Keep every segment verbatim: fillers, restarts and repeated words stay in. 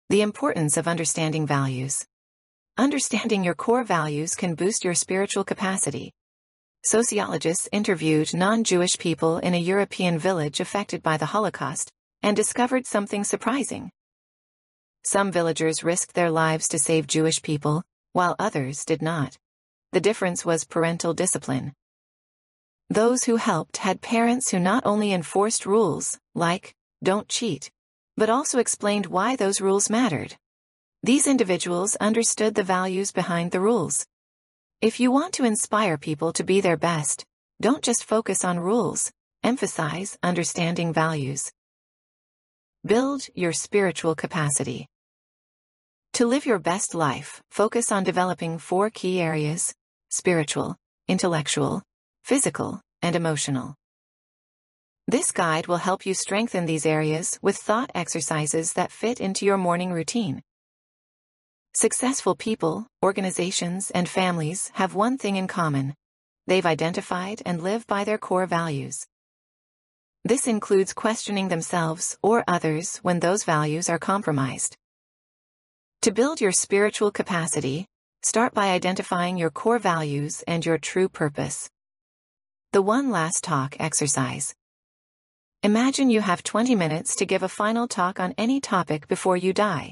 The importance of understanding values. Understanding your core values can boost your spiritual capacity. Sociologists interviewed non-Jewish people in a European village affected by the Holocaust and discovered something surprising. Some villagers risked their lives to save Jewish people, while others did not. The difference was parental discipline. Those who helped had parents who not only enforced rules, like, don't cheat, but also explained why those rules mattered. These individuals understood the values behind the rules. If you want to inspire people to be their best, don't just focus on rules, emphasize understanding values. Build your spiritual capacity. To live your best life, focus on developing four key areas: spiritual, intellectual, physical, and emotional. This guide will help you strengthen these areas with thought exercises that fit into your morning routine. Successful people, organizations, and families have one thing in common: they've identified and live by their core values. This includes questioning themselves or others when those values are compromised. To build your spiritual capacity, start by identifying your core values and your true purpose. The One Last Talk exercise. Imagine you have twenty minutes to give a final talk on any topic before you die.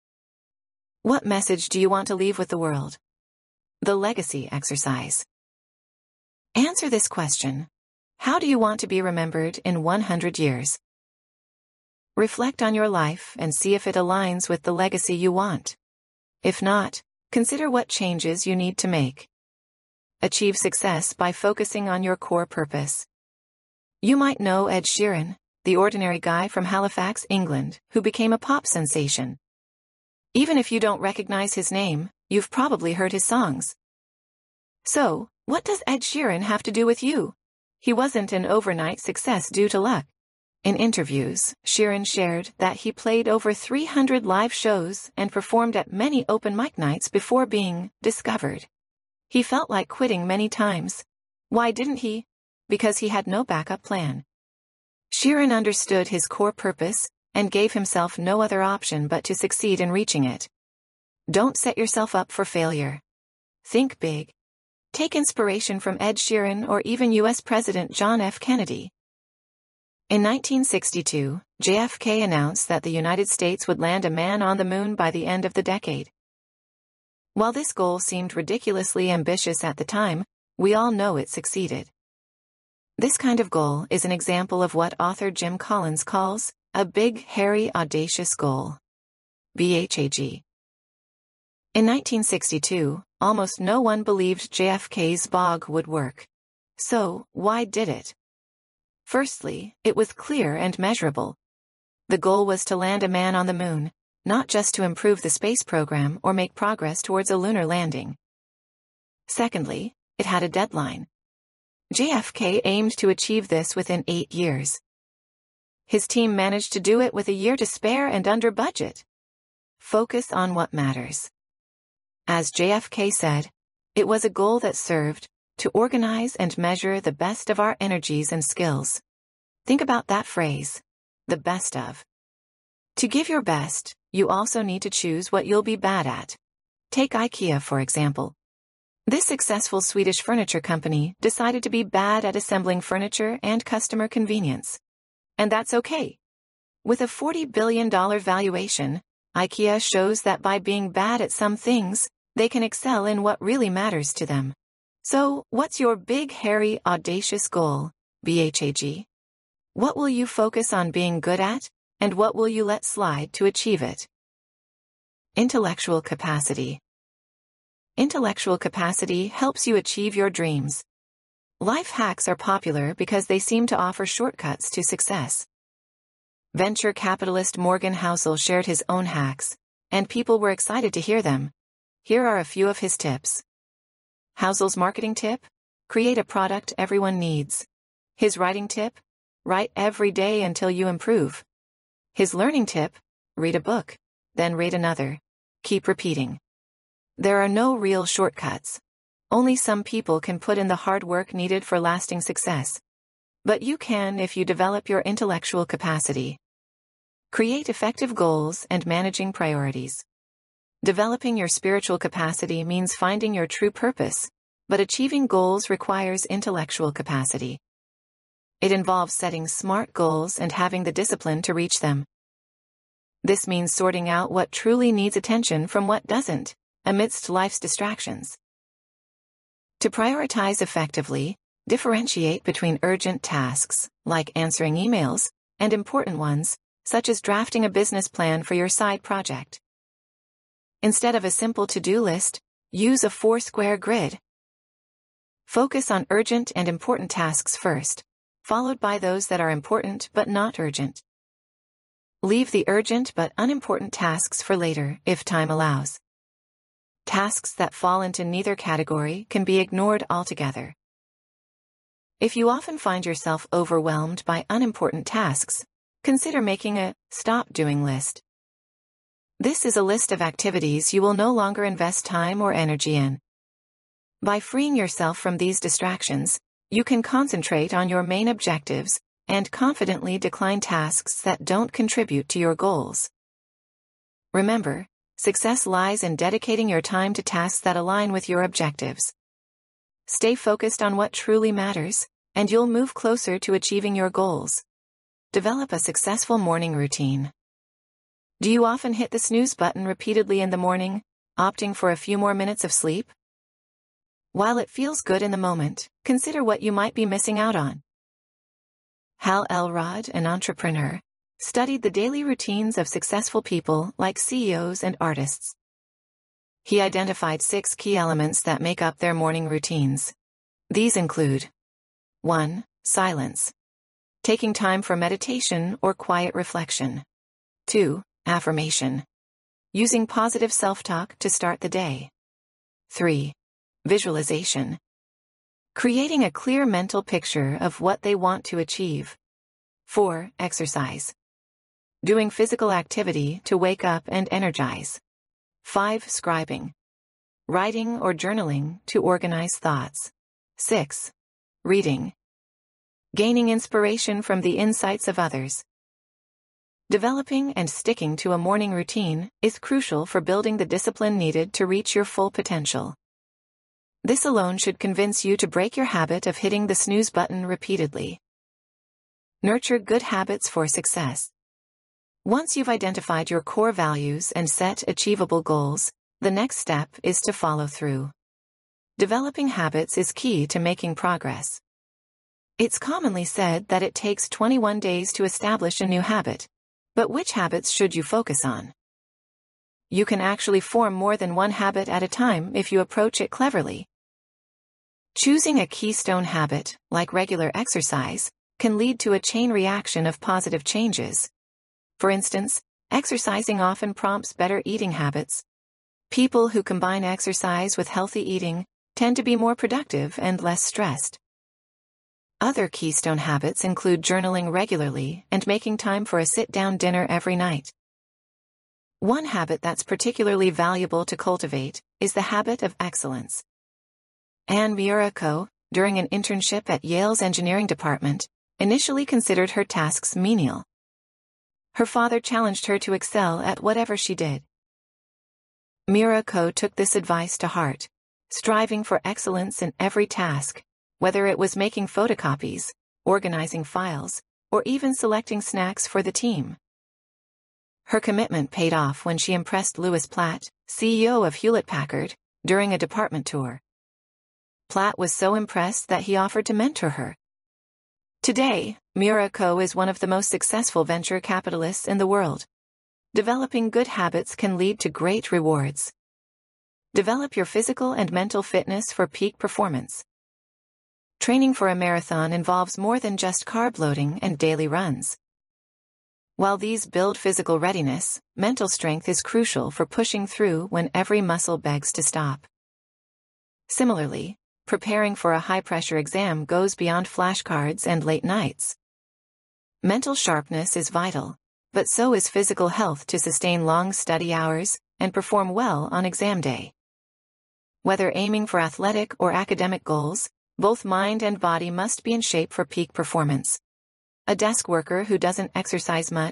What message do you want to leave with the world? The legacy exercise. Answer this question: how do you want to be remembered in one hundred years? Reflect on your life and see if it aligns with the legacy you want. If not, consider what changes you need to make. Achieve success by focusing on your core purpose. You might know Ed Sheeran, the ordinary guy from Halifax, England, who became a pop sensation. Even if you don't recognize his name, you've probably heard his songs. So, what does Ed Sheeran have to do with you? He wasn't an overnight success due to luck. In interviews, Sheeran shared that he played over three hundred live shows and performed at many open mic nights before being discovered. He felt like quitting many times. Why didn't he? Because he had no backup plan. Sheeran understood his core purpose and gave himself no other option but to succeed in reaching it. Don't set yourself up for failure. Think big. Take inspiration from Ed Sheeran or even U S President John F. Kennedy. In nineteen sixty-two, J F K announced that the United States would land a man on the moon by the end of the decade. While this goal seemed ridiculously ambitious at the time, we all know it succeeded. This kind of goal is an example of what author Jim Collins calls a big, hairy, audacious goal. B H A G. In nineteen sixty-two, almost no one believed J F K's B O G would work. So, why did it? Firstly, it was clear and measurable. The goal was to land a man on the moon, not just to improve the space program or make progress towards a lunar landing. Secondly, it had a deadline. J F K aimed to achieve this within eight years. His team managed to do it with a year to spare and under budget. Focus on what matters. As J F K said, it was a goal that served to organize and measure the best of our energies and skills. Think about that phrase, the best of. To give your best, you also need to choose what you'll be bad at. Take IKEA, for example. This successful Swedish furniture company decided to be bad at assembling furniture and customer convenience. And that's okay. With a forty billion dollars valuation, IKEA shows that by being bad at some things, they can excel in what really matters to them. So, what's your big, hairy, audacious goal, B H A G? What will you focus on being good at, and what will you let slide to achieve it? Intellectual capacity. Intellectual capacity helps you achieve your dreams. Life hacks are popular because they seem to offer shortcuts to success. Venture capitalist Morgan Housel shared his own hacks, and people were excited to hear them. Here are a few of his tips. Housel's marketing tip: create a product everyone needs. His writing tip: write every day until you improve. His learning tip: read a book, then read another. Keep repeating. There are no real shortcuts. Only some people can put in the hard work needed for lasting success. But you can if you develop your intellectual capacity. Create effective goals and managing priorities. Developing your spiritual capacity means finding your true purpose, but achieving goals requires intellectual capacity. It involves setting smart goals and having the discipline to reach them. This means sorting out what truly needs attention from what doesn't, amidst life's distractions. To prioritize effectively, differentiate between urgent tasks, like answering emails, and important ones, such as drafting a business plan for your side project. Instead of a simple to-do list, use a four-square grid. Focus on urgent and important tasks first, followed by those that are important but not urgent. Leave the urgent but unimportant tasks for later, if time allows. Tasks that fall into neither category can be ignored altogether. If you often find yourself overwhelmed by unimportant tasks, consider making a stop doing list. This is a list of activities you will no longer invest time or energy in. By freeing yourself from these distractions, you can concentrate on your main objectives and confidently decline tasks that don't contribute to your goals. Remember, success lies in dedicating your time to tasks that align with your objectives. Stay focused on what truly matters, and you'll move closer to achieving your goals. Develop a successful morning routine. Do you often hit the snooze button repeatedly in the morning, opting for a few more minutes of sleep? While it feels good in the moment, consider what you might be missing out on. Hal Elrod, an entrepreneur, studied the daily routines of successful people like C E Os and artists. He identified six key elements that make up their morning routines. These include: one. Silence. Taking time for meditation or quiet reflection. two. Affirmation. Using positive self-talk to start the day. three. Visualization. Creating a clear mental picture of what they want to achieve. four. Exercise. Doing physical activity to wake up and energize. five. Scribing. Writing or journaling to organize thoughts. six. Reading. Gaining inspiration from the insights of others. Developing and sticking to a morning routine is crucial for building the discipline needed to reach your full potential. This alone should convince you to break your habit of hitting the snooze button repeatedly. Nurture good habits for success. Once you've identified your core values and set achievable goals, the next step is to follow through. Developing habits is key to making progress. It's commonly said that it takes twenty-one days to establish a new habit. But which habits should you focus on? You can actually form more than one habit at a time if you approach it cleverly. Choosing a keystone habit, like regular exercise, can lead to a chain reaction of positive changes. For instance, exercising often prompts better eating habits. People who combine exercise with healthy eating tend to be more productive and less stressed. Other keystone habits include journaling regularly and making time for a sit-down dinner every night. One habit that's particularly valuable to cultivate is the habit of excellence. Anne Muraco, during an internship at Yale's engineering department, initially considered her tasks menial. Her father challenged her to excel at whatever she did. Muraco took this advice to heart, striving for excellence in every task, whether it was making photocopies, organizing files, or even selecting snacks for the team. Her commitment paid off when she impressed Louis Platt, C E O of Hewlett-Packard, during a department tour. Platt was so impressed that he offered to mentor her. Today, Muraco is one of the most successful venture capitalists in the world. Developing good habits can lead to great rewards. Develop your physical and mental fitness for peak performance. Training for a marathon involves more than just carb loading and daily runs. While these build physical readiness, mental strength is crucial for pushing through when every muscle begs to stop. Similarly, preparing for a high-pressure exam goes beyond flashcards and late nights. Mental sharpness is vital, but so is physical health to sustain long study hours and perform well on exam day. Whether aiming for athletic or academic goals, both mind and body must be in shape for peak performance. A desk worker who doesn't exercise much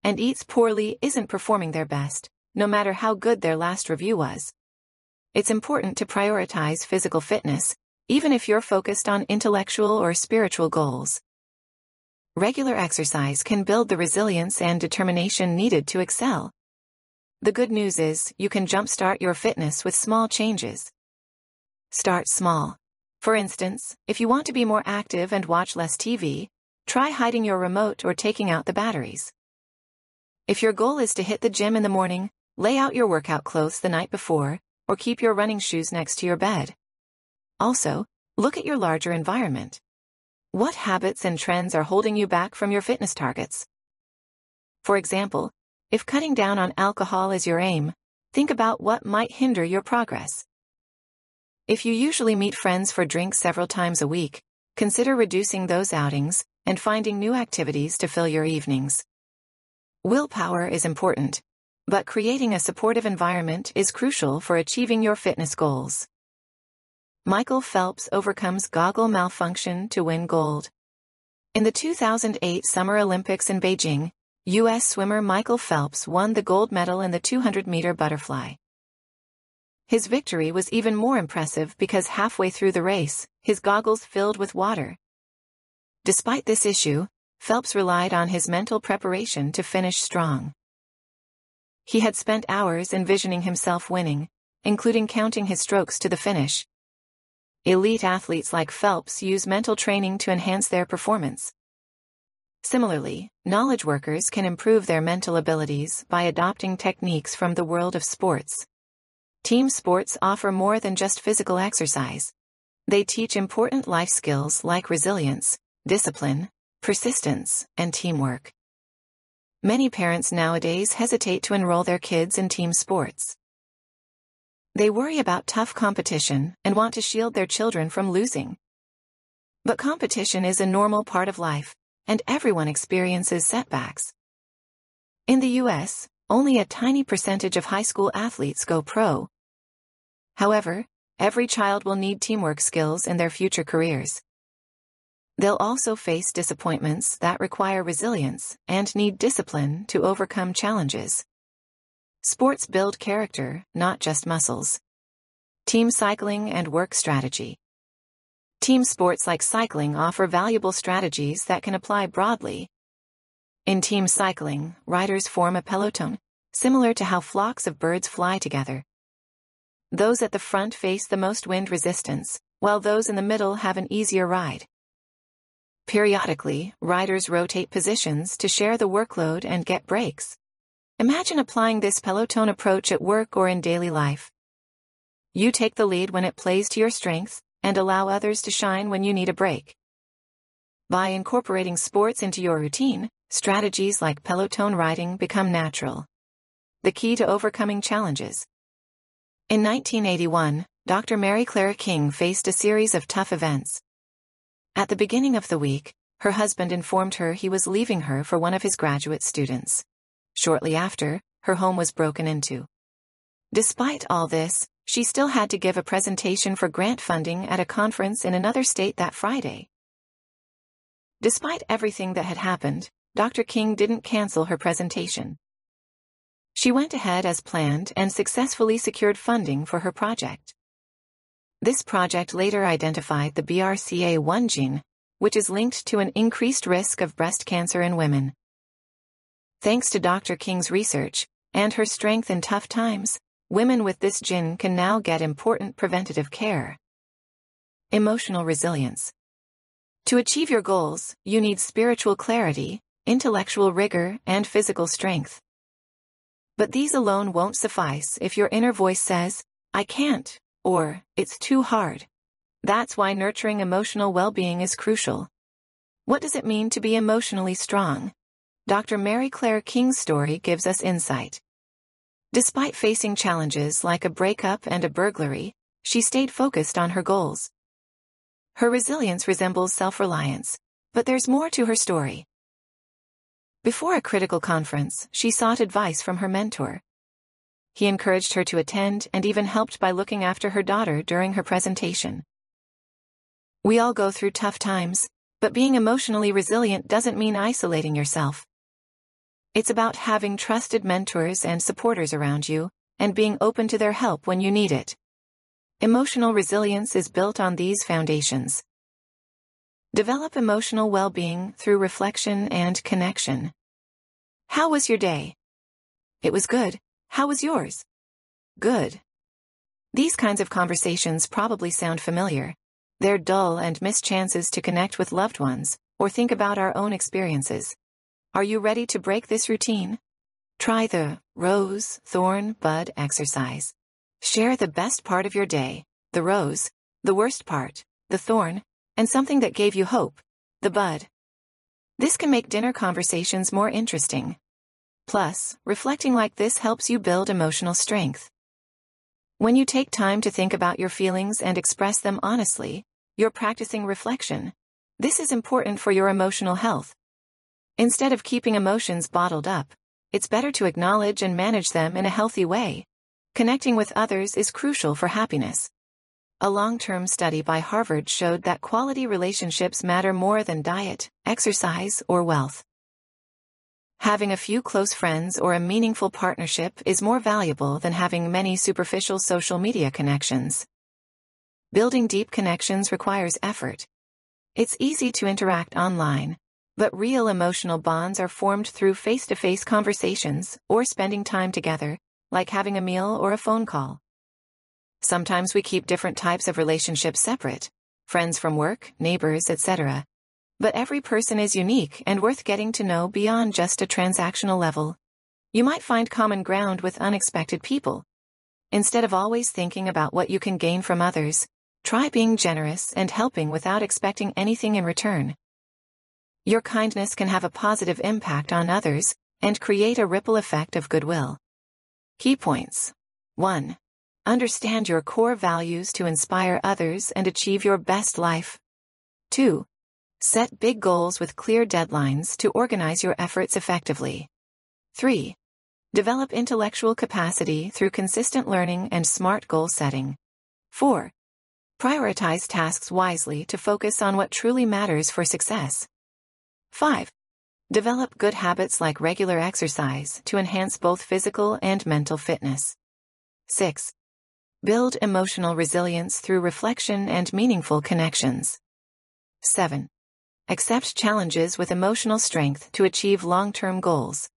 and eats poorly isn't performing their best, no matter how good their last review was. It's important to prioritize physical fitness, even if you're focused on intellectual or spiritual goals. Regular exercise can build the resilience and determination needed to excel. The good news is, you can jumpstart your fitness with small changes. Start small. For instance, if you want to be more active and watch less T V, try hiding your remote or taking out the batteries. If your goal is to hit the gym in the morning, lay out your workout clothes the night before, or keep your running shoes next to your bed. Also, look at your larger environment. What habits and trends are holding you back from your fitness targets? For example, if cutting down on alcohol is your aim, think about what might hinder your progress. If you usually meet friends for drinks several times a week, consider reducing those outings and finding new activities to fill your evenings. Willpower is important, but creating a supportive environment is crucial for achieving your fitness goals. Michael Phelps overcomes goggle malfunction to win gold. In the two thousand eight Summer Olympics in Beijing, U S swimmer Michael Phelps won the gold medal in the two hundred meter butterfly. His victory was even more impressive because halfway through the race, his goggles filled with water. Despite this issue, Phelps relied on his mental preparation to finish strong. He had spent hours envisioning himself winning, including counting his strokes to the finish. Elite athletes like Phelps use mental training to enhance their performance. Similarly, knowledge workers can improve their mental abilities by adopting techniques from the world of sports. Team sports offer more than just physical exercise. They teach important life skills like resilience, discipline, persistence, and teamwork. Many parents nowadays hesitate to enroll their kids in team sports. They worry about tough competition and want to shield their children from losing. But competition is a normal part of life, and everyone experiences setbacks. In the U S, only a tiny percentage of high school athletes go pro. However, every child will need teamwork skills in their future careers. They'll also face disappointments that require resilience and need discipline to overcome challenges. Sports build character, not just muscles. Team cycling and work strategy. Team sports like cycling offer valuable strategies that can apply broadly. In team cycling, riders form a peloton, similar to how flocks of birds fly together. Those at the front face the most wind resistance, while those in the middle have an easier ride. Periodically, riders rotate positions to share the workload and get breaks. Imagine applying this peloton approach at work or in daily life. You take the lead when it plays to your strengths, and allow others to shine when you need a break. By incorporating sports into your routine, strategies like peloton riding become natural. The key to overcoming challenges. In nineteen eighty-one, Doctor Mary Clara King faced a series of tough events. At the beginning of the week, her husband informed her he was leaving her for one of his graduate students. Shortly after, her home was broken into. Despite all this, she still had to give a presentation for grant funding at a conference in another state that Friday. Despite everything that had happened, Doctor King didn't cancel her presentation. She went ahead as planned and successfully secured funding for her project. This project later identified the B R C A one gene, which is linked to an increased risk of breast cancer in women. Thanks to Doctor King's research, and her strength in tough times, women with this gene can now get important preventative care. Emotional resilience. To achieve your goals, you need spiritual clarity, intellectual rigor, and physical strength. But these alone won't suffice if your inner voice says, "I can't," or "it's too hard." That's why nurturing emotional well-being is crucial. What does it mean to be emotionally strong? Doctor Mary Clara King's story gives us insight. Despite facing challenges like a breakup and a burglary, she stayed focused on her goals. Her resilience resembles self-reliance, but there's more to her story. Before a critical conference, she sought advice from her mentor. He encouraged her to attend and even helped by looking after her daughter during her presentation. We all go through tough times, but being emotionally resilient doesn't mean isolating yourself. It's about having trusted mentors and supporters around you, and being open to their help when you need it. Emotional resilience is built on these foundations. Develop emotional well-being through reflection and connection. How was your day? It was good. How was yours? Good. These kinds of conversations probably sound familiar. They're dull and miss chances to connect with loved ones, or think about our own experiences. Are you ready to break this routine? Try the rose, thorn, bud exercise. Share the best part of your day, the rose, the worst part, the thorn, and something that gave you hope, the bud. This can make dinner conversations more interesting. Plus, reflecting like this helps you build emotional strength. When you take time to think about your feelings and express them honestly, you're practicing reflection. This is important for your emotional health. Instead of keeping emotions bottled up, it's better to acknowledge and manage them in a healthy way. Connecting with others is crucial for happiness. A long-term study by Harvard showed that quality relationships matter more than diet, exercise, or wealth. Having a few close friends or a meaningful partnership is more valuable than having many superficial social media connections. Building deep connections requires effort. It's easy to interact online, but real emotional bonds are formed through face-to-face conversations or spending time together, like having a meal or a phone call. Sometimes we keep different types of relationships separate, friends from work, neighbors, et cetera. But every person is unique and worth getting to know beyond just a transactional level. You might find common ground with unexpected people. Instead of always thinking about what you can gain from others, try being generous and helping without expecting anything in return. Your kindness can have a positive impact on others and create a ripple effect of goodwill. Key points. one. Understand your core values to inspire others and achieve your best life. two. Set big goals with clear deadlines to organize your efforts effectively. three. Develop intellectual capacity through consistent learning and smart goal setting. four. Prioritize tasks wisely to focus on what truly matters for success. five. Develop good habits like regular exercise to enhance both physical and mental fitness. six. Build emotional resilience through reflection and meaningful connections. seven. Accept challenges with emotional strength to achieve long-term goals.